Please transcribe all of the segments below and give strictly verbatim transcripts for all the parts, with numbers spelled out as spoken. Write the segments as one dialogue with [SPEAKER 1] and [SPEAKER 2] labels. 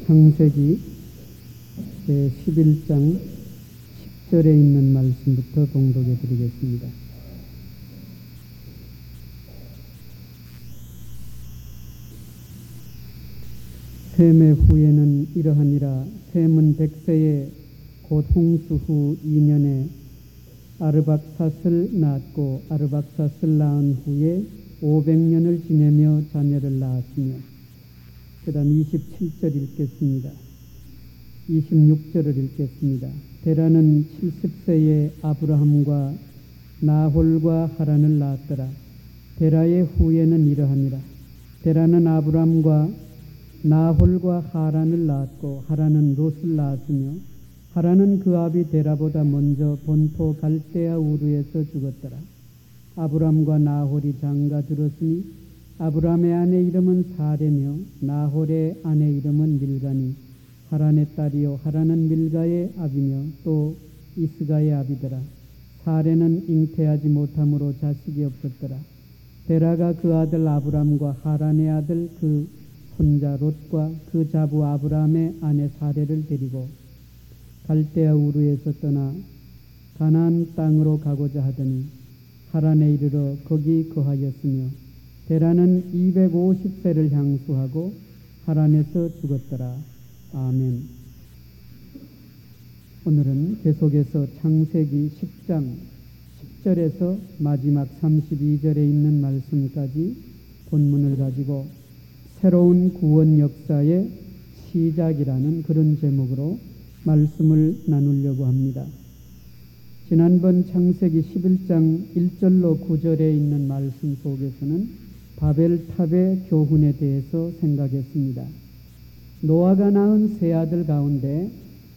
[SPEAKER 1] 창세기 제십일 장 십 절에 있는 말씀부터 봉독해 드리겠습니다. 셈의 후에는 이러하니라. 셈은 백세에 곧 홍수 후 이 년에 아르박삿을 낳았고 아르박삿을 낳은 후에 오백 년을 지내며 자녀를 낳았으며. 그 다음 이십칠 절 읽겠습니다. 이십육 절을 읽겠습니다. 데라는 칠십 세에 아브라함과 나홀과 하란을 낳았더라. 데라의 후에는 이러하니라. 데라는 아브라함과 나홀과 하란을 낳았고 하란은 롯을 낳았으며 하란은 그 아비 데라보다 먼저 본토 갈대아 우르에서 죽었더라. 아브라함과 나홀이 장가 들었으니 아브라함의 아내 이름은 사레며 나홀의 아내 이름은 밀가니 하란의 딸이요 하란은 밀가의 아비며 또 이스가의 아비더라. 사레는 잉태하지 못함으로 자식이 없었더라. 데라가 그 아들 아브람과 하란의 아들 그 손자 롯과 그 자부 아브라함의 아내 사레를 데리고 갈대아 우르에서 떠나 가나안 땅으로 가고자 하더니 하란에 이르러 거기 거하였으며 데라는 이백오십 세를 향수하고 하란에서 죽었더라. 아멘. 오늘은 계속해서 창세기 십 장 십 절에서 마지막 삼십이 절에 있는 말씀까지 본문을 가지고 새로운 구원 역사의 시작이라는 그런 제목으로 말씀을 나누려고 합니다. 지난번 창세기 십일 장 일 절로 구 절에 있는 말씀 속에서는 바벨탑의 교훈에 대해서 생각했습니다. 노아가 낳은 세 아들 가운데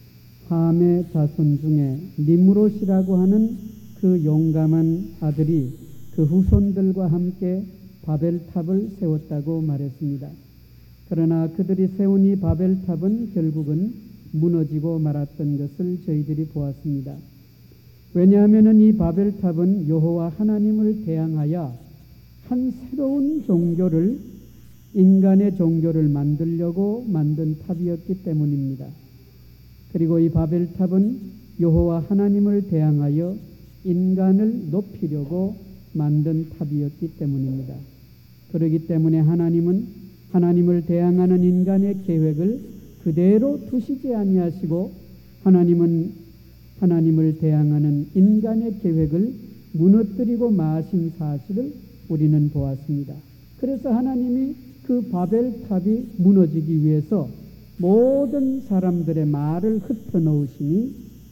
[SPEAKER 1] 함의 자손 중에 니므롯이라고 하는 그 용감한 아들이 그 후손들과 함께 바벨탑을 세웠다고 말했습니다. 그러나 그들이 세운 이 바벨탑은 결국은 무너지고 말았던 것을 저희들이 보았습니다. 왜냐하면 이 바벨탑은 여호와 하나님을 대항하여 한 새로운 종교를 인간의 종교를 만들려고 만든 탑이었기 때문입니다. 그리고 이 바벨탑은 여호와 하나님을 대항하여 인간을 높이려고 만든 탑이었기 때문입니다. 그렇기 때문에 하나님은 하나님을 대항하는 인간의 계획을 그대로 두시지 아니하시고 하나님은 하나님을 대항하는 인간의 계획을 무너뜨리고 마신 사실을 우리는 보았습니다. 그래서 하나님이 그 바벨탑이 무너지기 위해서 모든 사람들의 말을 흩어놓으시니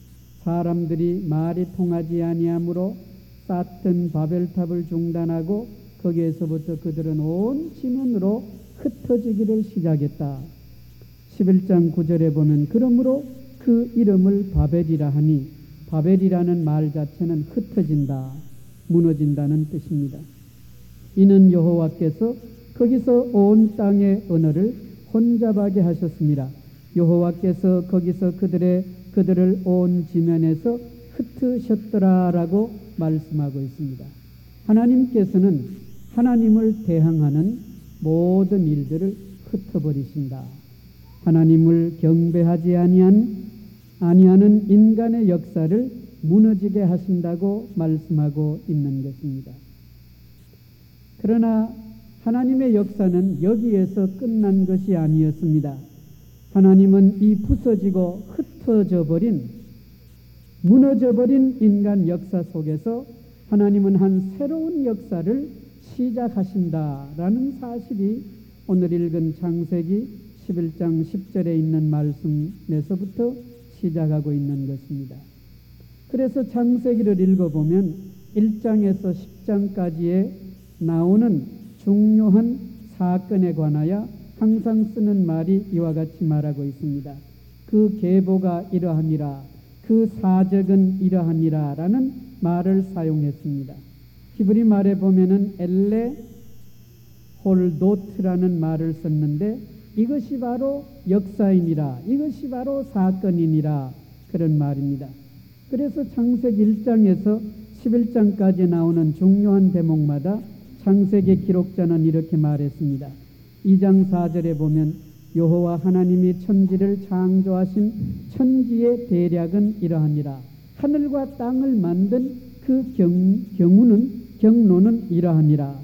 [SPEAKER 1] 사람들이 말이 통하지 아니하므로 쌓던 바벨탑을 중단하고 거기에서부터 그들은 온 지면으로 흩어지기를 시작했다. 십일 장 구 절에 보면 그러므로 그 이름을 바벨이라 하니 바벨이라는 말 자체는 흩어진다, 무너진다는 뜻입니다. 이는 여호와께서 거기서 온 땅의 언어를 혼잡하게 하셨습니다. 여호와께서 거기서 그들의 그들을 온 지면에서 흩으셨더라라고 말씀하고 있습니다. 하나님께서는 하나님을 대항하는 모든 일들을 흩어버리신다. 하나님을 경배하지 아니한 아니하는 인간의 역사를 무너지게 하신다고 말씀하고 있는 것입니다. 그러나 하나님의 역사는 여기에서 끝난 것이 아니었습니다. 하나님은 이 부서지고 흩어져 버린, 무너져 버린 인간 역사 속에서 하나님은 한 새로운 역사를 시작하신다라는 사실이 오늘 읽은 창세기 십일 장 십 절에 있는 말씀에서부터 시작하고 있는 것입니다. 그래서 창세기를 읽어보면 일 장에서 십 장까지에 나오는 중요한 사건에 관하여 항상 쓰는 말이 이와 같이 말하고 있습니다. 그 계보가 이러함이라, 그 사적은 이러함이라 라는 말을 사용했습니다. 히브리 말에 보면은 엘레 홀도트라는 말을 썼는데 이것이 바로 역사이니라, 이것이 바로 사건이니라 그런 말입니다. 그래서 창세기 일 장에서 십일 장까지 나오는 중요한 대목마다 창세기 기록자는 이렇게 말했습니다. 이 장 사 절에 보면 여호와 하나님이 천지를 창조하신 천지의 대략은 이러하니라. 하늘과 땅을 만든 그 경, 경우는 경로는 이러하니라.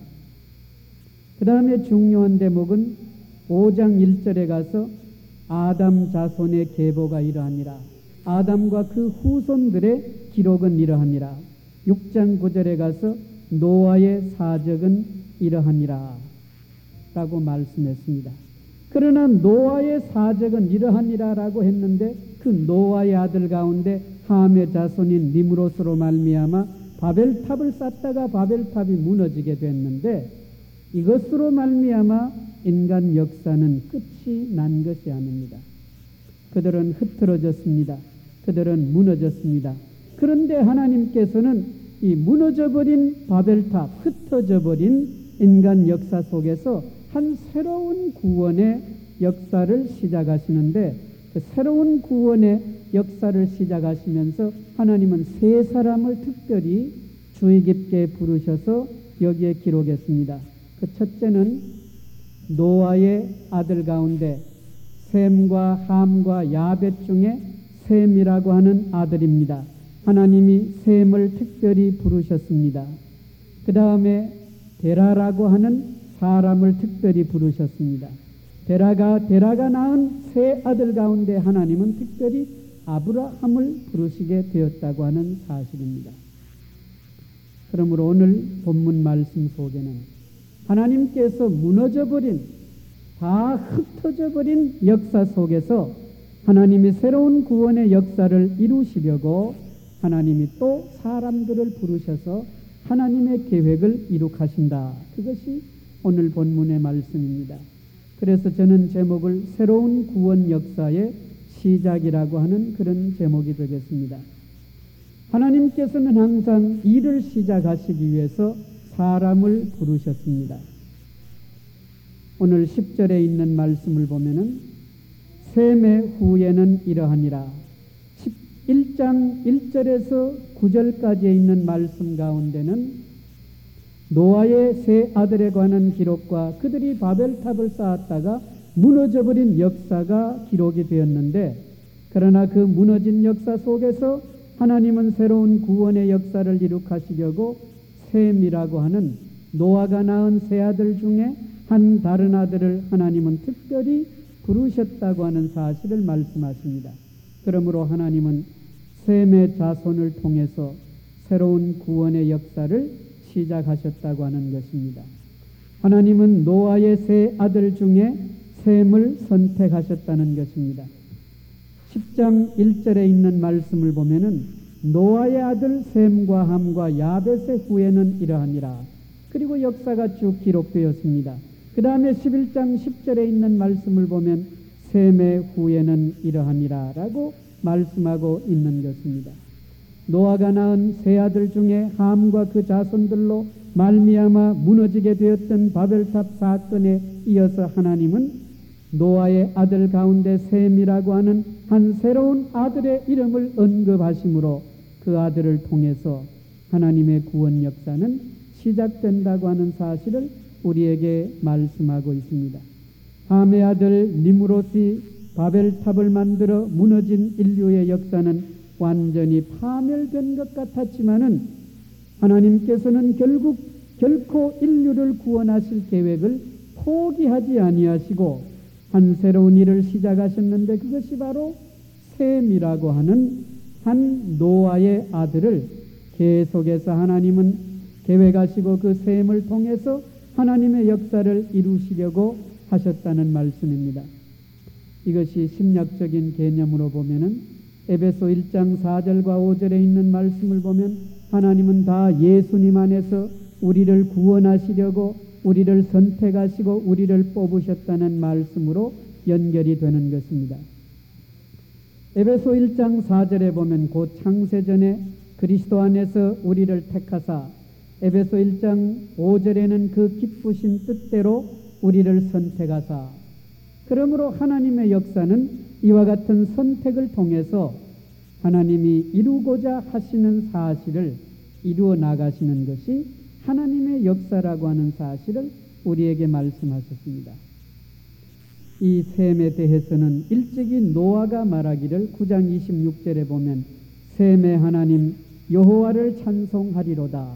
[SPEAKER 1] 그 다음에 중요한 대목은 오 장 일 절에 가서 아담 자손의 계보가 이러하니라. 아담과 그 후손들의 기록은 이러하니라. 육 장 구 절에 가서 노아의 사적은 이러하니라 라고 말씀했습니다. 그러나 노아의 사적은 이러하니라 라고 했는데 그 노아의 아들 가운데 함의 자손인 니므롯으로 말미암아 바벨탑을 쌓다가 바벨탑이 무너지게 됐는데 이것으로 말미암아 인간 역사는 끝이 난 것이 아닙니다. 그들은 흐트러졌습니다. 그들은 무너졌습니다. 그런데 하나님께서는 이 무너져버린 바벨탑, 흩어져버린 인간 역사 속에서 한 새로운 구원의 역사를 시작하시는데 그 새로운 구원의 역사를 시작하시면서 하나님은 세 사람을 특별히 주의 깊게 부르셔서 여기에 기록했습니다. 그 첫째는 노아의 아들 가운데 셈과 함과 야벳 중에 셈이라고 하는 아들입니다. 하나님이 셈을 특별히 부르셨습니다. 그 다음에 데라라고 하는 사람을 특별히 부르셨습니다. 데라가 데라가 낳은 세 아들 가운데 하나님은 특별히 아브라함을 부르시게 되었다고 하는 사실입니다. 그러므로 오늘 본문 말씀 속에는 하나님께서 무너져버린, 다 흩어져버린 역사 속에서 하나님이 새로운 구원의 역사를 이루시려고 하나님이 또 사람들을 부르셔서 하나님의 계획을 이룩하신다. 그것이 오늘 본문의 말씀입니다. 그래서 저는 제목을 새로운 구원 역사의 시작이라고 하는 그런 제목이 되겠습니다. 하나님께서는 항상 일을 시작하시기 위해서 사람을 부르셨습니다. 오늘 십 절에 있는 말씀을 보면은 셈의 후에는 이러하니라. 일 장 일 절에서 구 절까지에 있는 말씀 가운데는 노아의 세 아들에 관한 기록과 그들이 바벨탑을 쌓았다가 무너져버린 역사가 기록이 되었는데, 그러나 그 무너진 역사 속에서 하나님은 새로운 구원의 역사를 이룩하시려고 셈이라고 하는 노아가 낳은 세 아들 중에 한 다른 아들을 하나님은 특별히 부르셨다고 하는 사실을 말씀하십니다. 그러므로 하나님은 셈의 자손을 통해서 새로운 구원의 역사를 시작하셨다고 하는 것입니다. 하나님은 노아의 세 아들 중에 셈을 선택하셨다는 것입니다. 십 장 일 절에 있는 말씀을 보면은 노아의 아들 셈과 함과 야벳의 후에는 이러하니라. 그리고 역사가 쭉 기록되었습니다. 그 다음에 십일 장 십 절에 있는 말씀을 보면 셈의 후에는 이러하니라 라고 말씀하고 있는 것입니다. 노아가 낳은 세 아들 중에 함과 그 자손들로 말미암아 무너지게 되었던 바벨탑 사건에 이어서 하나님은 노아의 아들 가운데 셈이라고 하는 한 새로운 아들의 이름을 언급하심으로 그 아들을 통해서 하나님의 구원 역사는 시작된다고 하는 사실을 우리에게 말씀하고 있습니다. 함의 아들 니므롯이 바벨탑을 만들어 무너진 인류의 역사는 완전히 파멸된 것 같았지만은 하나님께서는 결국 결코 인류를 구원하실 계획을 포기하지 아니하시고 한 새로운 일을 시작하셨는데 그것이 바로 셈이라고 하는 한 노아의 아들을 계속해서 하나님은 계획하시고 그 셈을 통해서 하나님의 역사를 이루시려고 하셨다는 말씀입니다. 이것이 심리학적인 개념으로 보면은 에베소 일 장 사 절과 오 절에 있는 말씀을 보면 하나님은 다 예수님 안에서 우리를 구원하시려고 우리를 선택하시고 우리를 뽑으셨다는 말씀으로 연결이 되는 것입니다. 에베소 일 장 사 절에 보면 곧 창세전에 그리스도 안에서 우리를 택하사, 에베소 일 장 오 절에는 그 기쁘신 뜻대로 우리를 선택하사. 그러므로 하나님의 역사는 이와 같은 선택을 통해서 하나님이 이루고자 하시는 사실을 이루어 나가시는 것이 하나님의 역사라고 하는 사실을 우리에게 말씀하셨습니다. 이 셈에 대해서는 일찍이 노아가 말하기를 구 장 이십육 절에 보면 셈의 하나님 여호와를 찬송하리로다.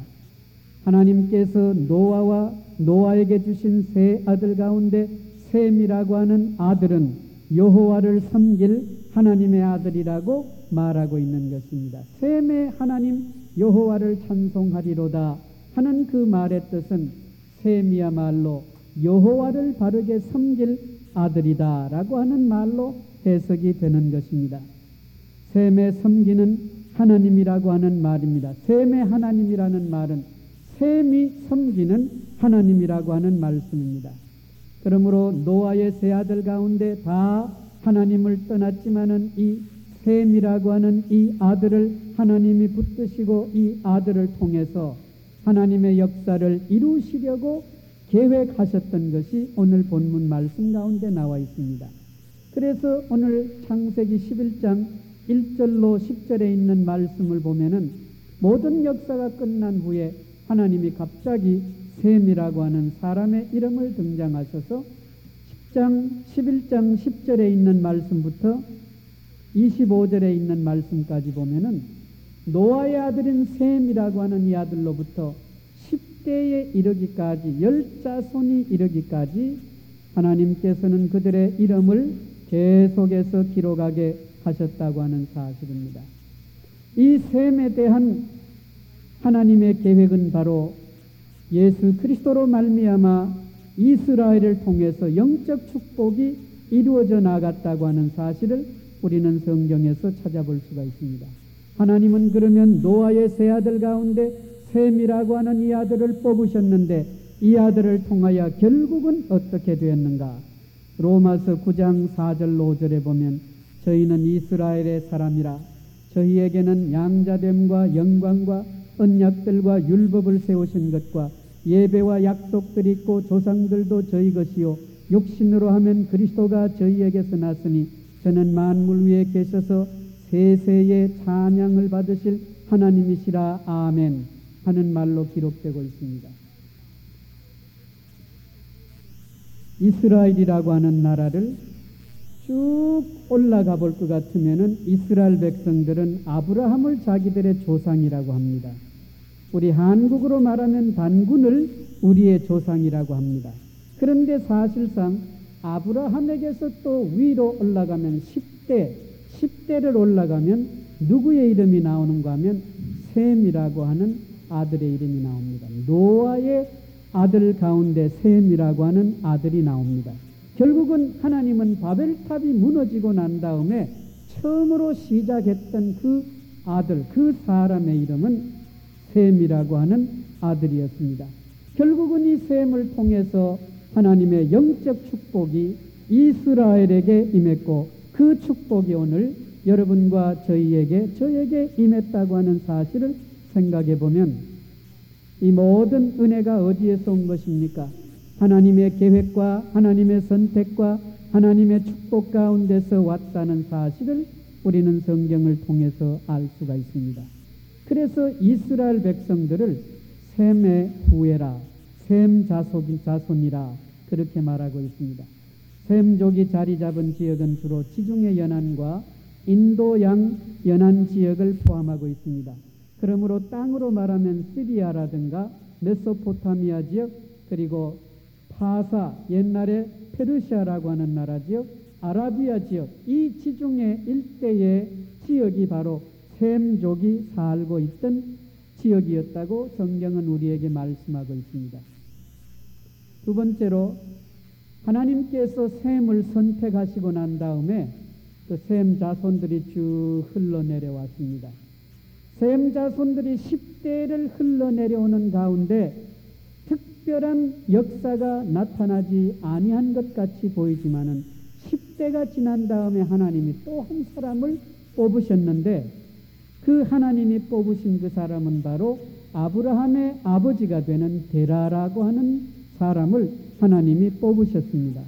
[SPEAKER 1] 하나님께서 노아와 노아에게 주신 세 아들 가운데 셈이라고 하는 아들은 여호와를 섬길 하나님의 아들이라고 말하고 있는 것입니다. 셈의 하나님 여호와를 찬송하리로다 하는 그 말의 뜻은 셈이야말로 여호와를 바르게 섬길 아들이다 라고 하는 말로 해석이 되는 것입니다. 셈의 섬기는 하나님이라고 하는 말입니다. 셈의 하나님이라는 말은 셈이 섬기는 하나님이라고 하는 말씀입니다. 그러므로 노아의 세 아들 가운데 다 하나님을 떠났지만은 이 셈이라고 하는 이 아들을 하나님이 붙드시고 이 아들을 통해서 하나님의 역사를 이루시려고 계획하셨던 것이 오늘 본문 말씀 가운데 나와 있습니다. 그래서 오늘 창세기 십일 장 일 절로 십 절에 있는 말씀을 보면은 모든 역사가 끝난 후에 하나님이 갑자기 셈이라고 하는 사람의 이름을 등장하셔서 십 장 십일 장 십 절에 있는 말씀부터 이십오 절에 있는 말씀까지 보면은 노아의 아들인 셈이라고 하는 이 아들로부터 십 대에 이르기까지 열 자손이 이르기까지 하나님께서는 그들의 이름을 계속해서 기록하게 하셨다고 하는 사실입니다. 이 셈에 대한 하나님의 계획은 바로 예수 그리스도로 말미암아 이스라엘을 통해서 영적 축복이 이루어져 나갔다고 하는 사실을 우리는 성경에서 찾아볼 수가 있습니다. 하나님은 그러면 노아의 세 아들 가운데 셈이라고 하는 이 아들을 뽑으셨는데 이 아들을 통하여 결국은 어떻게 되었는가? 로마서 구 장 사 절 오 절에 보면 저희는 이스라엘의 사람이라 저희에게는 양자됨과 영광과 언약들과 율법을 세우신 것과 예배와 약속들이 있고 조상들도 저희 것이요 육신으로 하면 그리스도가 저희에게서 났으니 저는 만물 위에 계셔서 세세의 찬양을 받으실 하나님이시라 아멘 하는 말로 기록되고 있습니다. 이스라엘이라고 하는 나라를 쭉 올라가 볼 것 같으면은 이스라엘 백성들은 아브라함을 자기들의 조상이라고 합니다. 우리 한국으로 말하면 단군을 우리의 조상이라고 합니다. 그런데 사실상 아브라함에게서 또 위로 올라가면 십 대, 십 대를 올라가면 누구의 이름이 나오는가 하면 셈이라고 하는 아들의 이름이 나옵니다. 노아의 아들 가운데 셈이라고 하는 아들이 나옵니다. 결국은 하나님은 바벨탑이 무너지고 난 다음에 처음으로 시작했던 그 아들, 그 사람의 이름은 셈이라고 하는 아들이었습니다. 결국은 이 셈을 통해서 하나님의 영적 축복이 이스라엘에게 임했고 그 축복이 오늘 여러분과 저희에게, 저에게 임했다고 하는 사실을 생각해 보면 이 모든 은혜가 어디에서 온 것입니까? 하나님의 계획과 하나님의 선택과 하나님의 축복 가운데서 왔다는 사실을 우리는 성경을 통해서 알 수가 있습니다. 그래서 이스라엘 백성들을 셈의 후예라, 셈 자손이라 그렇게 말하고 있습니다. 셈족이 자리 잡은 지역은 주로 지중해 연안과 인도양 연안 지역을 포함하고 있습니다. 그러므로 땅으로 말하면 시리아라든가 메소포타미아 지역, 그리고 파사, 옛날에 페르시아라고 하는 나라 지역, 아라비아 지역, 이 지중해 일대의 지역이 바로 셈족이 살고 있던 지역이었다고 성경은 우리에게 말씀하고 있습니다. 두 번째로 하나님께서 셈을 선택하시고 난 다음에 그 셈 자손들이 쭉 흘러내려왔습니다. 셈 자손들이 십 대를 흘러내려오는 가운데 특별한 역사가 나타나지 아니한 것 같이 보이지만은 십 대가 지난 다음에 하나님이 또 한 사람을 뽑으셨는데 그 하나님이 뽑으신 그 사람은 바로 아브라함의 아버지가 되는 데라라고 하는 사람을 하나님이 뽑으셨습니다.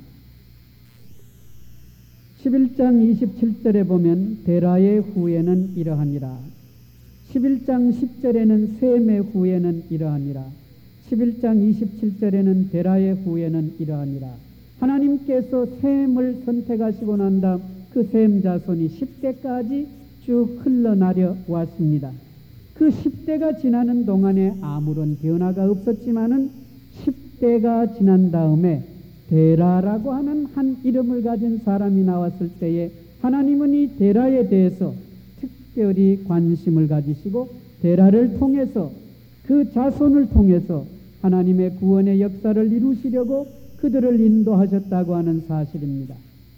[SPEAKER 1] 십일 장 이십칠 절에 보면 데라의 후예는 이러하니라. 십일 장 십 절에는 셈의 후예는 이러하니라. 십일 장 이십칠 절에는 데라의 후예는 이러하니라. 하나님께서 셈을 선택하시고 난 다음 그 셈 자손이 십 대까지 쭉 흘러나려 왔습니다. 그 십 대가 지나는 동안에 아무런 변화가 없었지만은 십 대가 지난 다음에 데라라고 하는 한 이름을 가진 사람이 나왔을 때에 하나님은 이 데라에 대해서 특별히 관심을 가지시고 데라를 통해서 그 자손을 통해서 하나님의 구원의 역사를 이루시려고 그들을 인도하셨다고 하는 사실입니다.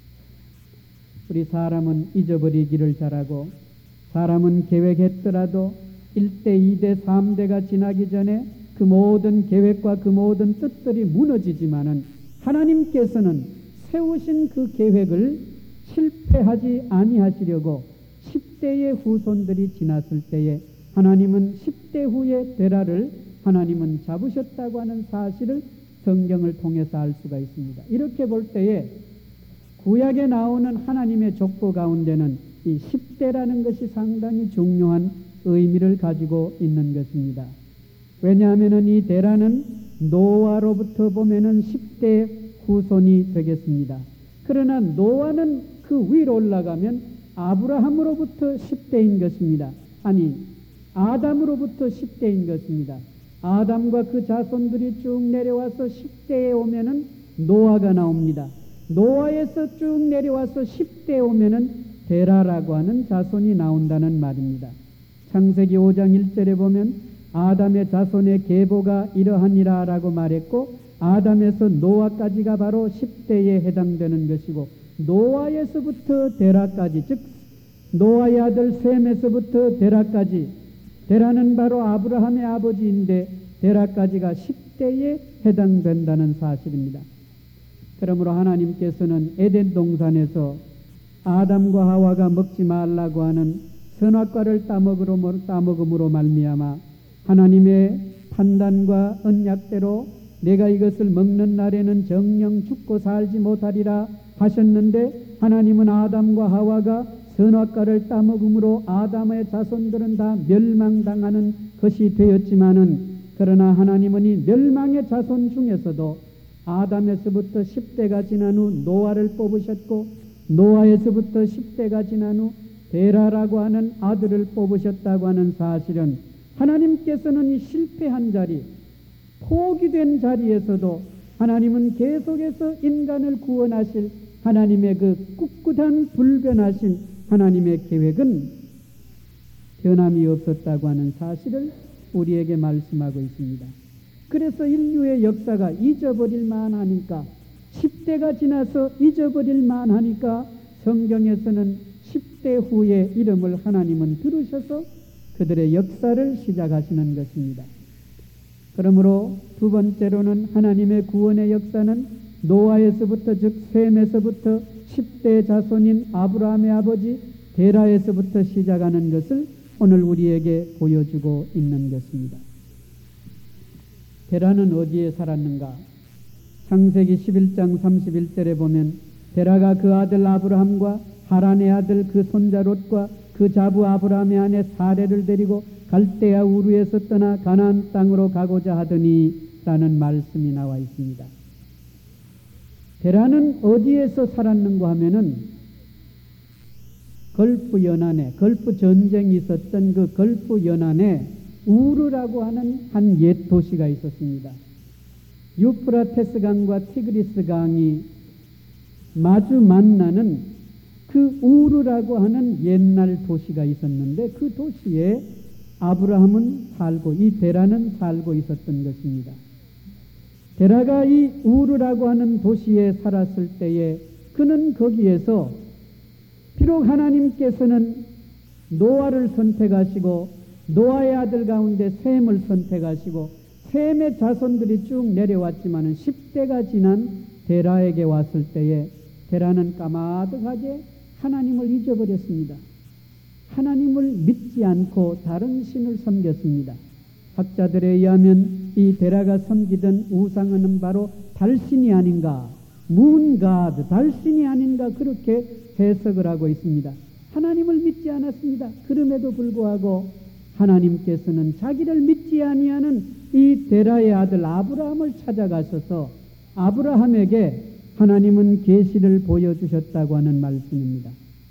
[SPEAKER 1] 우리 사람은 잊어버리기를 잘하고 사람은 계획했더라도 일 대, 이 대, 삼 대가 지나기 전에 그 모든 계획과 그 모든 뜻들이 무너지지만은 하나님께서는 세우신 그 계획을 실패하지 아니하시려고 십 대의 후손들이 지났을 때에 하나님은 십 대 후에 데라를 하나님은 잡으셨다고 하는 사실을 성경을 통해서 알 수가 있습니다. 이렇게 볼 때에 구약에 나오는 하나님의 족보 가운데는 이 십 대라는 것이 상당히 중요한 의미를 가지고 있는 것입니다. 왜냐하면 이 데라는 노아로부터 보면은 십 대 후손이 되겠습니다. 그러나 노아는 그 위로 올라가면 아브라함으로부터 십 대인 것입니다. 아니, 아담으로부터 십 대인 것입니다. 아담과 그 자손들이 쭉 내려와서 십 대에 오면은 노아가 나옵니다. 노아에서 쭉 내려와서 십 대에 오면은 데라라고 하는 자손이 나온다는 말입니다. 창세기 오 장 일 절에 보면 아담의 자손의 계보가 이러하니라 라고 말했고 아담에서 노아까지가 바로 십 대에 해당되는 것이고 노아에서부터 데라까지 즉 노아의 아들 셈에서부터 데라까지 데라는 바로 아브라함의 아버지인데 데라까지가 십 대에 해당된다는 사실입니다. 그러므로 하나님께서는 에덴 동산에서 아담과 하와가 먹지 말라고 하는 선악과를 따먹으로, 따먹음으로 말미암아 하나님의 판단과 언약대로 내가 이것을 먹는 날에는 정령 죽고 살지 못하리라 하셨는데 하나님은 아담과 하와가 선악과를 따먹음으로 아담의 자손들은 다 멸망당하는 것이 되었지만은 그러나 하나님은 이 멸망의 자손 중에서도 아담에서부터 십 대가 지난 후 노아를 뽑으셨고 노아에서부터 십 대가 지난 후 데라라고 하는 아들을 뽑으셨다고 하는 사실은 하나님께서는 이 실패한 자리, 포기된 자리에서도 하나님은 계속해서 인간을 구원하실 하나님의 그 꿋꿋한 불변하신 하나님의 계획은 변함이 없었다고 하는 사실을 우리에게 말씀하고 있습니다. 그래서 인류의 역사가 잊어버릴만 하니까 십 대가 지나서 잊어버릴만 하니까 성경에서는 십 대 후의 이름을 하나님은 들으셔서 그들의 역사를 시작하시는 것입니다. 그러므로 두 번째로는 하나님의 구원의 역사는 노아에서부터 즉 셈에서부터 십 대 자손인 아브라함의 아버지 데라에서부터 시작하는 것을 오늘 우리에게 보여주고 있는 것입니다. 데라는 어디에 살았는가? 창세기 십일 장 삼십일 절에 보면 데라가 그 아들 아브라함과 하란의 아들 그 손자 롯과 그 자부 아브라함의 아내 사레를 데리고 갈대아 우르에서 떠나 가나안 땅으로 가고자 하더니 라는 말씀이 나와 있습니다. 데라는 어디에서 살았는가 하면은 걸프 연안에 걸프 전쟁이 있었던 그 걸프 연안에 우르라고 하는 한 옛 도시가 있었습니다. 유프라테스 강과 티그리스 강이 마주 만나는 그 우르라고 하는 옛날 도시가 있었는데 그 도시에 아브라함은 살고 이 데라는 살고 있었던 것입니다. 데라가 이 우르라고 하는 도시에 살았을 때에 그는 거기에서 비록 하나님께서는 노아를 선택하시고 노아의 아들 가운데 셈을 선택하시고 셈의 자손들이 쭉 내려왔지만은 십 대가 지난 데라에게 왔을 때에 데라는 까마득하게 하나님을 잊어버렸습니다. 하나님을 믿지 않고 다른 신을 섬겼습니다. 학자들에 의하면 이 데라가 섬기던 우상은 바로 달신이 아닌가, 문가드, 달신이 아닌가 그렇게 해석을 하고 있습니다. 하나님을 믿지 않았습니다. 그럼에도 불구하고 하나님께서는 자기를 믿지 아니하는 이 데라의 아들 아브라함을 찾아가셔서 아브라함에게 하나님은 계시를 보여주셨다고 하는 말씀입니다.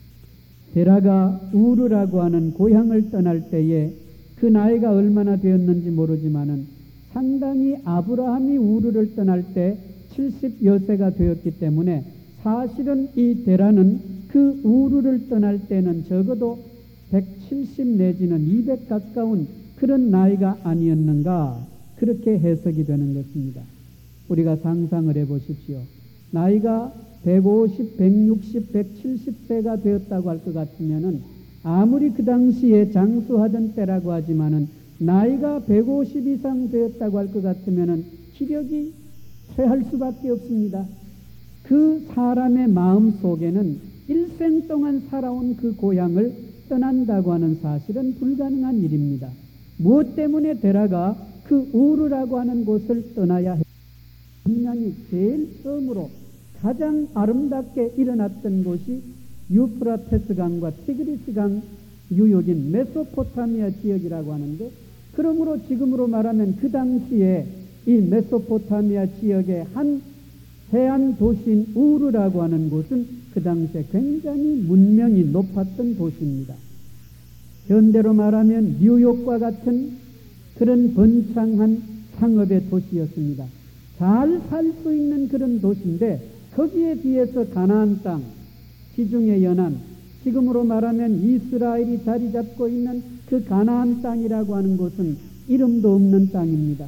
[SPEAKER 1] 데라가 우르라고 하는 고향을 떠날 때에 그 나이가 얼마나 되었는지 모르지만은 상당히 아브라함이 우르를 떠날 때 칠십여 세가 되었기 때문에 사실은 이 데라는 그 우르를 떠날 때는 적어도 백칠십 내지는 이백 가까운 그런 나이가 아니었는가, 그렇게 해석이 되는 것입니다. 우리가 상상을 해보십시오. 나이가 백오십, 백육십, 백칠십 세가 되었다고 할 것 같으면은 아무리 그 당시에 장수하던 때라고 하지만은 나이가 백오십 이상 되었다고 할 것 같으면은 기력이 쇠할 수밖에 없습니다. 그 사람의 마음 속에는 일생 동안 살아온 그 고향을 떠난다고 하는 사실은 불가능한 일입니다. 무엇 때문에 데라가 그 우르라고 하는 곳을 떠나야 했습니까? 분명히 제일 처음으로 가장 아름답게 일어났던 곳이 유프라테스 강과 티그리스 강 유역인 메소포타미아 지역이라고 하는데, 그러므로 지금으로 말하면 그 당시에 이 메소포타미아 지역의 한 해안 도시인 우르라고 하는 곳은 그 당시에 굉장히 문명이 높았던 도시입니다. 현대로 말하면 뉴욕과 같은 그런 번창한 상업의 도시였습니다. 잘 살 수 있는 그런 도시인데, 거기에 비해서 가나안 땅, 지중해 연안, 지금으로 말하면 이스라엘이 자리 잡고 있는 그 가나안 땅이라고 하는 곳은 이름도 없는 땅입니다.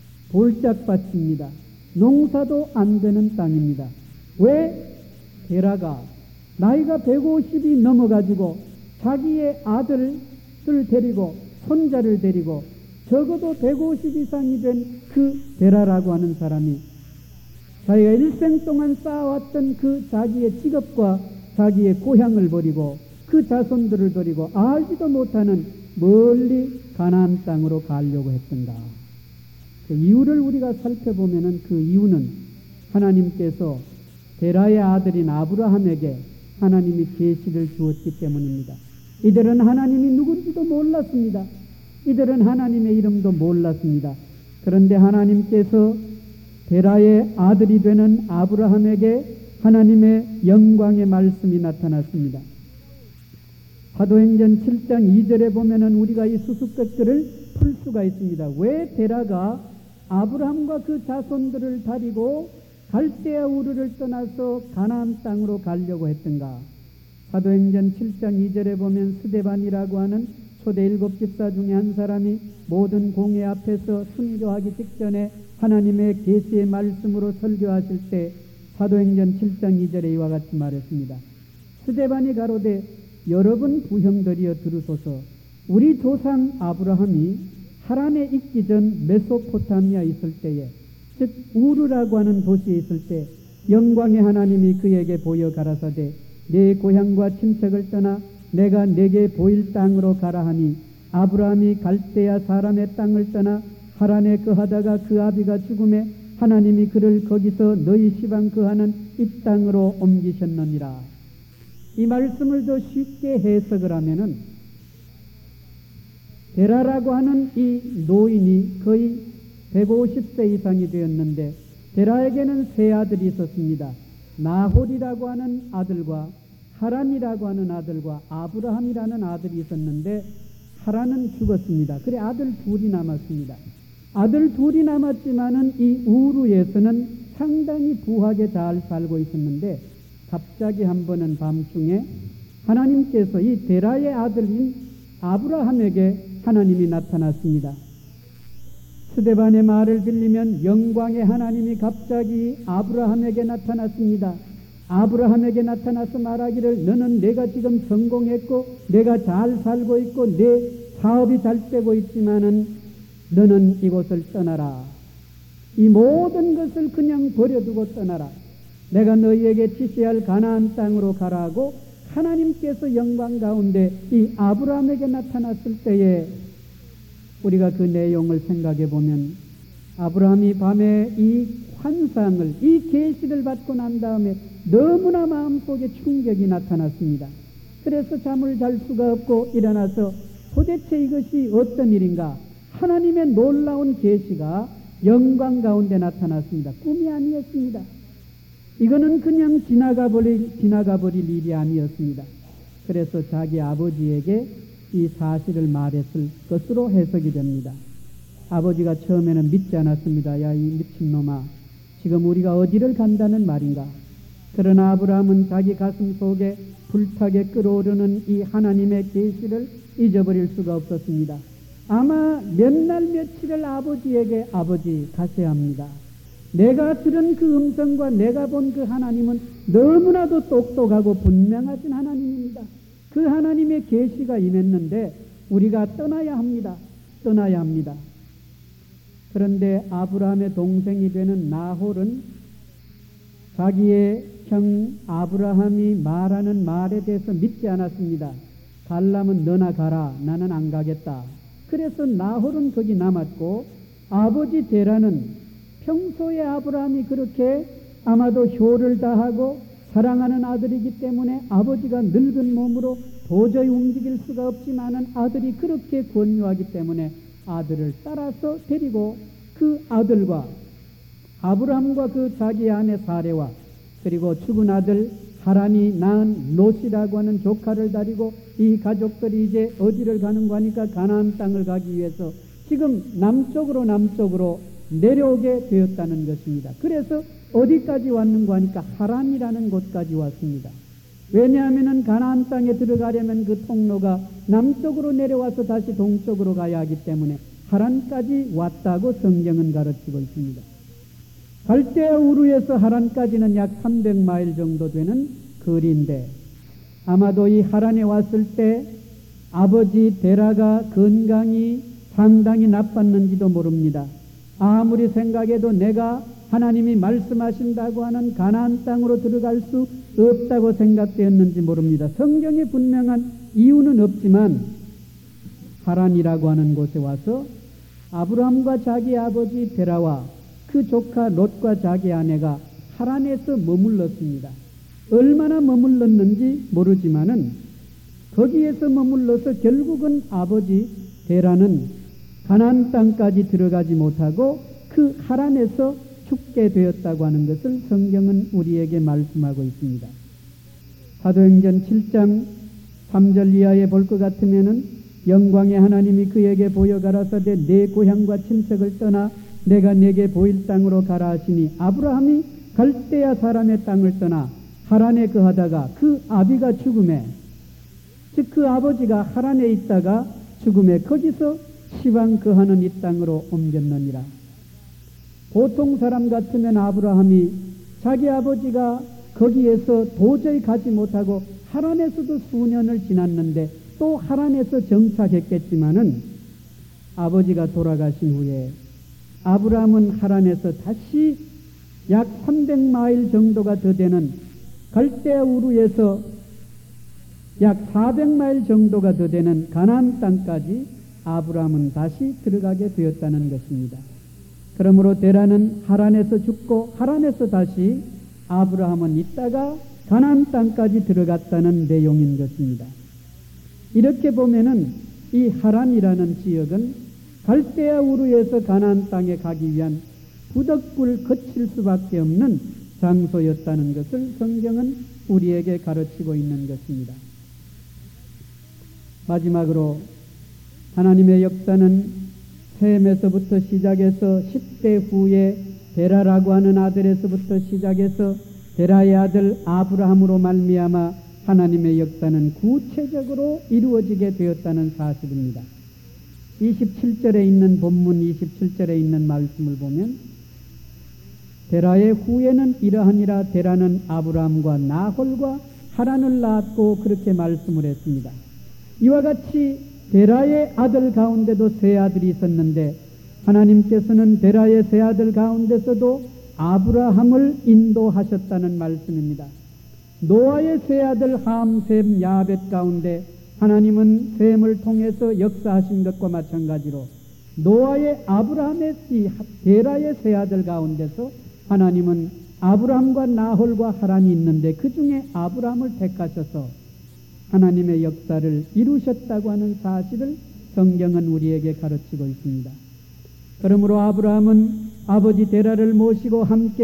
[SPEAKER 1] 돌짝밭입니다. 농사도 안 되는 땅입니다. 왜? 데라가 나이가 백오십이 넘어가지고 자기의 아들을 데리고 손자를 데리고 적어도 백오십 이상이 된 그 데라라고 하는 사람이 자기가 일생 동안 쌓아왔던 그 자기의 직업과 자기의 고향을 버리고 그 자손들을 버리고 알지도 못하는 멀리 가나안 땅으로 가려고 했던가. 그 이유를 우리가 살펴보면은 그 이유는 하나님께서 데라의 아들인 아브라함에게 하나님이 계시를 주었기 때문입니다. 이들은 하나님이 누군지도 몰랐습니다. 이들은 하나님의 이름도 몰랐습니다. 그런데 하나님께서 데라의 아들이 되는 아브라함에게 하나님의 영광의 말씀이 나타났습니다. 사도행전 칠 장 이 절에 보면은 우리가 이 수수께끼를 풀 수가 있습니다. 왜 데라가 아브라함과 그 자손들을 데리고 갈대아 우르를 떠나서 가나안 땅으로 가려고 했던가? 사도행전 칠 장 이 절에 보면 스데반이라고 하는 초대 일곱 집사 중에 한 사람이 모든 공회 앞에서 순교하기 직전에 하나님의 계시의 말씀으로 설교하실 때 사도행전 칠 장 이 절에 이와 같이 말했습니다. 스데반이 가로되 여러분 부형들이여 들으소서. 우리 조상 아브라함이 하란에 있기 전 메소포타미아에 있을 때에, 즉 우르라고 하는 도시에 있을 때 영광의 하나님이 그에게 보여 가라사대 내 고향과 친척을 떠나 내가 내게 보일 땅으로 가라 하니, 아브라함이 갈대아 사람의 땅을 떠나 하란에 거하다가 그 아비가 죽음에 하나님이 그를 거기서 너희 시방 거하는 이 땅으로 옮기셨느니라. 이 말씀을 더 쉽게 해석을 하면은 데라라고 하는 이 노인이 거의 백오십 세 이상이 되었는데, 데라에게는 세 아들이 있었습니다. 나홀이라고 하는 아들과 하란이라고 하는 아들과 아브라함이라는 아들이 있었는데, 하란은 죽었습니다. 그래 아들 둘이 남았습니다. 아들 둘이 남았지만은 이 우르에서는 상당히 부하게 잘 살고 있었는데, 갑자기 한 번은 밤중에 하나님께서 이 데라의 아들인 아브라함에게 하나님이 나타났습니다. 스데반의 말을 빌리면 영광의 하나님이 갑자기 아브라함에게 나타났습니다. 아브라함에게 나타나서 말하기를 너는 내가 지금 성공했고 내가 잘 살고 있고 내 사업이 잘 되고 있지만은 너는 이곳을 떠나라. 이 모든 것을 그냥 버려두고 떠나라. 내가 너희에게 지시할 가나안 땅으로 가라고 하나님께서 영광 가운데 이 아브라함에게 나타났을 때에 우리가 그 내용을 생각해 보면 아브라함이 밤에 이 환상을, 이 계시를 받고 난 다음에 너무나 마음속에 충격이 나타났습니다. 그래서 잠을 잘 수가 없고 일어나서 도대체 이것이 어떤 일인가? 하나님의 놀라운 계시가 영광 가운데 나타났습니다. 꿈이 아니었습니다. 이거는 그냥 지나가 버릴, 지나가 버릴 일이 아니었습니다. 그래서 자기 아버지에게 이 사실을 말했을 것으로 해석이 됩니다. 아버지가 처음에는 믿지 않았습니다. 야, 이 미친놈아, 지금 우리가 어디를 간다는 말인가? 그러나 아브라함은 자기 가슴 속에 불타게 끓어오르는 이 하나님의 계시를 잊어버릴 수가 없었습니다. 아마 몇 날 며칠을 아버지에게 아버지 가셔야 합니다. 내가 들은 그 음성과 내가 본 그 하나님은 너무나도 똑똑하고 분명하신 하나님입니다. 그 하나님의 계시가 임했는데 우리가 떠나야 합니다. 떠나야 합니다. 그런데 아브라함의 동생이 되는 나홀은 자기의 형 아브라함이 말하는 말에 대해서 믿지 않았습니다. 갈라면 너나 가라. 나는 안 가겠다. 그래서 나홀은 거기 남았고 아버지 데라는 평소에 아브라함이 그렇게 아마도 효를 다하고 사랑하는 아들이기 때문에 아버지가 늙은 몸으로 도저히 움직일 수가 없지만은 아들이 그렇게 권유하기 때문에 아들을 따라서 데리고 그 아들과 아브라함과 그 자기 아내 사레와 그리고 죽은 아들 하란이 낳은 롯이라고 하는 조카를 데리고 이 가족들이 이제 어디를 가는가 하니까 가나안 땅을 가기 위해서 지금 남쪽으로 남쪽으로 내려오게 되었다는 것입니다. 그래서 어디까지 왔는가 하니까 하란이라는 곳까지 왔습니다. 왜냐하면 가나안 땅에 들어가려면 그 통로가 남쪽으로 내려와서 다시 동쪽으로 가야 하기 때문에 하란까지 왔다고 성경은 가르치고 있습니다. 갈대아 우르에서 하란까지는 약 삼백 마일 정도 되는 거리인데 아마도 이 하란에 왔을 때 아버지 데라가 건강이 상당히 나빴는지도 모릅니다. 아무리 생각해도 내가 하나님이 말씀하신다고 하는 가나안 땅으로 들어갈 수 없다고 생각되었는지 모릅니다. 성경에 분명한 이유는 없지만 하란이라고 하는 곳에 와서 아브라함과 자기 아버지 데라와 그 조카 롯과 자기 아내가 하란에서 머물렀습니다. 얼마나 머물렀는지 모르지만은 거기에서 머물러서 결국은 아버지 데라는 가나안 땅까지 들어가지 못하고 그 하란에서 죽게 되었다고 하는 것을 성경은 우리에게 말씀하고 있습니다. 사도행전 칠 장 삼 절 이하에 볼 것 같으면은 영광의 하나님이 그에게 보여 가라사대 내 고향과 친척을 떠나 내가 내게 보일 땅으로 가라 하시니 아브라함이 갈대아 사람의 땅을 떠나 하란에 거하다가 그 아비가 죽음에 즉 그 아버지가 하란에 있다가 죽음에 거기서 시방 거하는 이 땅으로 옮겼느니라. 보통 사람 같으면 아브라함이 자기 아버지가 거기에서 도저히 가지 못하고 하란에서도 수년을 지났는데 또 하란에서 정착했겠지만은 아버지가 돌아가신 후에 아브라함은 하란에서 다시 약 삼백 마일 정도가 더 되는 갈대아 우르에서 약 사백 마일 정도가 더 되는 가나안 땅까지 아브라함은 다시 들어가게 되었다는 것입니다. 그러므로 데라는 하란에서 죽고 하란에서 다시 아브라함은 있다가 가나안 땅까지 들어갔다는 내용인 것입니다. 이렇게 보면은 이 하란이라는 지역은 갈대아 우르에서 가나안 땅에 가기 위한 부덕불 거칠 수밖에 없는 장소였다는 것을 성경은 우리에게 가르치고 있는 것입니다. 마지막으로 하나님의 역사는 셈에서부터 시작해서 십 대 후에 데라라고 하는 아들에서부터 시작해서 데라의 아들 아브라함으로 말미암아 하나님의 역사는 구체적으로 이루어지게 되었다는 사실입니다. 이십칠 절에 있는 본문 이십칠 절에 있는 말씀을 보면 데라의 후에는 이러하니라 데라는 아브라함과 나홀과 하란을 낳았고 그렇게 말씀을 했습니다. 이와 같이 데라의 아들 가운데도 세 아들이 있었는데 하나님께서는 데라의 세 아들 가운데서도 아브라함을 인도하셨다는 말씀입니다. 노아의 세 아들 함, 셈, 야벳 가운데 하나님은 셈을 통해서 역사하신 것과 마찬가지로 노아의 아브라함의 이 데라의 세 아들 가운데서 하나님은 아브라함과 나홀과 하란이 있는데 그 중에 아브라함을 택하셔서 하나님의 역사를 이루셨다고 하는 사실을 성경은 우리에게 가르치고 있습니다. 그러므로 아브라함은 아버지 데라를 모시고 함께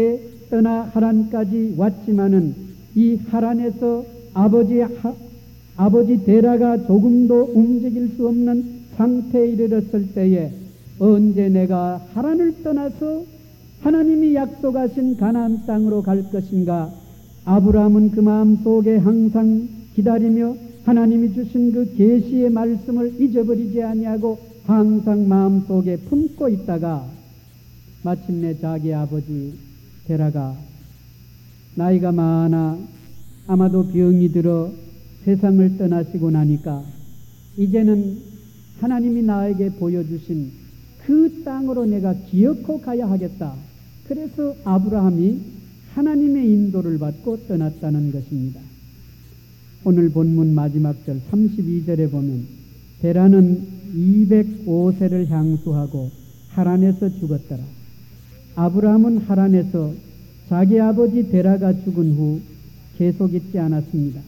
[SPEAKER 1] 떠나 하란까지 왔지만은 이 하란에서 아버지 하, 아버지 데라가 조금도 움직일 수 없는 상태에 이르렀을 때에 언제 내가 하란을 떠나서 하나님이 약속하신 가나안 땅으로 갈 것인가? 아브라함은 그 마음 속에 항상 기다리며 하나님이 주신 그 계시의 말씀을 잊어버리지 아니하고 항상 마음 속에 품고 있다가 마침내 자기 아버지 데라가 나이가 많아 아마도 병이 들어 세상을 떠나시고 나니까 이제는 하나님이 나에게 보여주신 그 땅으로 내가 기어코 가야 하겠다. 그래서 아브라함이 하나님의 인도를 받고 떠났다는 것입니다. 오늘 본문 마지막 절 삼십이 절에 보면 데라는 이백오 세를 향수하고 하란에서 죽었더라. 아브라함은 하란에서 자기 아버지 데라가 죽은 후 계속 있지 않았습니다.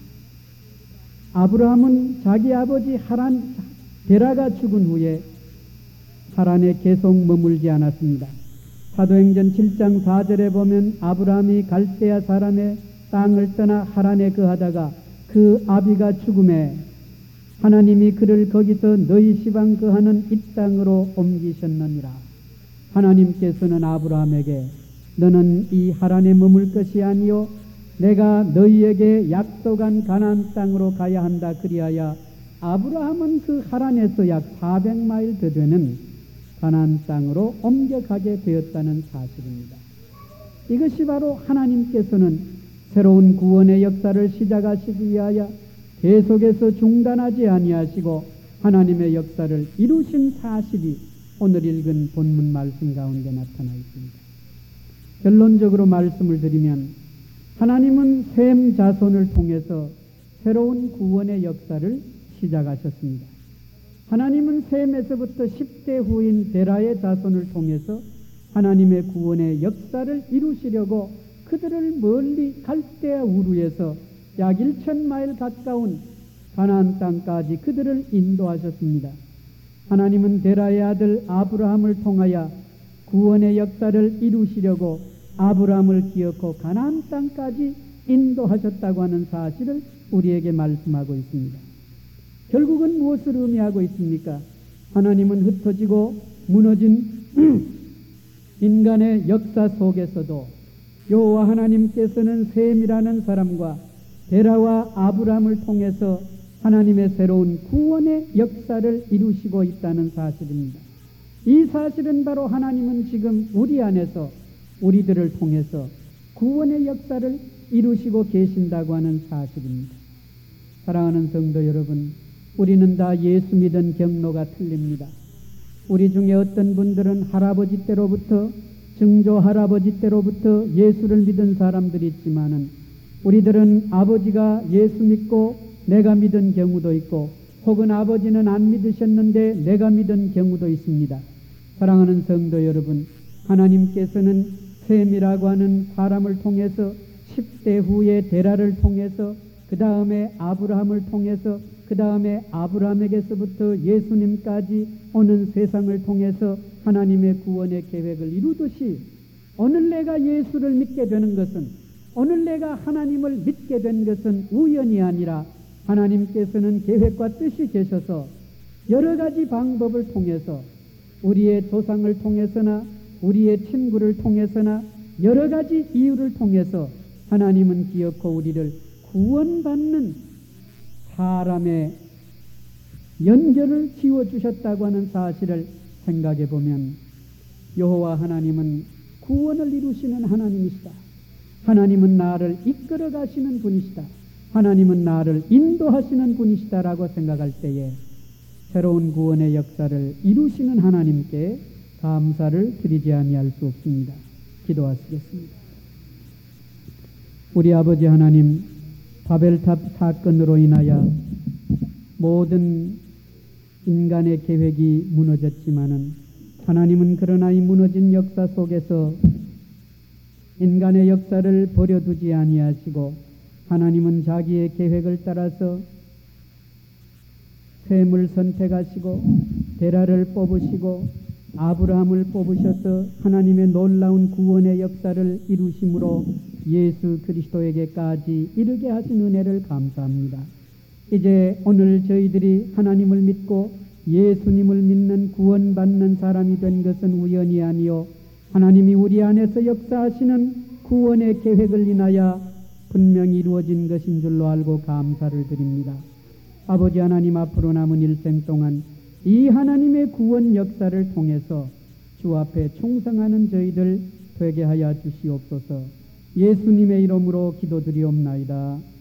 [SPEAKER 1] 아브라함은 자기 아버지 하란 데라가 죽은 후에 하란에 계속 머물지 않았습니다. 사도행전 칠 장 사 절에 보면 아브라함이 갈대아 사람의 땅을 떠나 하란에 거하다가 그 아비가 죽음에 하나님이 그를 거기서 너희 시방 거하는 이 땅으로 옮기셨느니라. 하나님께서는 아브라함에게 너는 이 하란에 머물 것이 아니요 내가 너희에게 약속한 가나안 땅으로 가야 한다. 그리하여 아브라함은 그 하란에서 약 사백 마일 더 되는 가나안 땅으로 옮겨가게 되었다는 사실입니다. 이것이 바로 하나님께서는 새로운 구원의 역사를 시작하시기 위하여 계속해서 중단하지 아니하시고 하나님의 역사를 이루신 사실이 오늘 읽은 본문 말씀 가운데 나타나 있습니다. 결론적으로 말씀을 드리면 하나님은 셈 자손을 통해서 새로운 구원의 역사를 시작하셨습니다. 하나님은 셈에서부터 십 대 후인 데라의 자손을 통해서 하나님의 구원의 역사를 이루시려고 그들을 멀리 갈대아 우르에서 약 천 마일 가까운 가나안 땅까지 그들을 인도하셨습니다. 하나님은 데라의 아들 아브라함을 통하여 구원의 역사를 이루시려고 아브라함을 기어코 가나안 땅까지 인도하셨다고 하는 사실을 우리에게 말씀하고 있습니다. 결국은 무엇을 의미하고 있습니까? 하나님은 흩어지고 무너진 인간의 역사 속에서도 여호와 하나님께서는 셈이라는 사람과 데라와 아브라함을 통해서 하나님의 새로운 구원의 역사를 이루시고 있다는 사실입니다. 이 사실은 바로 하나님은 지금 우리 안에서 우리들을 통해서 구원의 역사를 이루시고 계신다고 하는 사실입니다. 사랑하는 성도 여러분, 우리는 다 예수 믿은 경로가 틀립니다. 우리 중에 어떤 분들은 할아버지 때로부터 증조 할아버지 때로부터 예수를 믿은 사람들이 있지만은 우리들은 아버지가 예수 믿고 내가 믿은 경우도 있고 혹은 아버지는 안 믿으셨는데 내가 믿은 경우도 있습니다. 사랑하는 성도 여러분, 하나님께서는 셈이라고 하는 사람을 통해서 십 대 후에 데라를 통해서 그 다음에 아브라함을 통해서 그 다음에 아브라함에게서부터 예수님까지 오는 세상을 통해서 하나님의 구원의 계획을 이루듯이 오늘 내가 예수를 믿게 되는 것은 오늘 내가 하나님을 믿게 된 것은 우연이 아니라 하나님께서는 계획과 뜻이 계셔서 여러 가지 방법을 통해서 우리의 조상을 통해서나 우리의 친구를 통해서나 여러 가지 이유를 통해서 하나님은 기어코 우리를 구원받는 사람의 연결을 지어주셨다고 하는 사실을 생각해 보면 여호와 하나님은 구원을 이루시는 하나님이시다. 하나님은 나를 이끌어 가시는 분이시다. 하나님은 나를 인도하시는 분이시다라고 생각할 때에 새로운 구원의 역사를 이루시는 하나님께 감사를 드리지 아니할 수 없습니다. 기도하시겠습니다. 우리 아버지 하나님, 바벨탑 사건으로 인하여 모든 인간의 계획이 무너졌지만은 하나님은 그러나 이 무너진 역사 속에서 인간의 역사를 버려두지 아니하시고 하나님은 자기의 계획을 따라서 셈을 선택하시고 데라를 뽑으시고 아브라함을 뽑으셔서 하나님의 놀라운 구원의 역사를 이루심으로 예수 그리스도에게까지 이르게 하신 은혜를 감사합니다. 이제 오늘 저희들이 하나님을 믿고 예수님을 믿는 구원받는 사람이 된 것은 우연이 아니요 하나님이 우리 안에서 역사하시는 구원의 계획을 인하여 분명히 이루어진 것인 줄로 알고 감사를 드립니다. 아버지 하나님, 앞으로 남은 일생 동안 이 하나님의 구원 역사를 통해서 주 앞에 충성하는 저희들 되게 하여 주시옵소서. 예수님의 이름으로 기도드리옵나이다.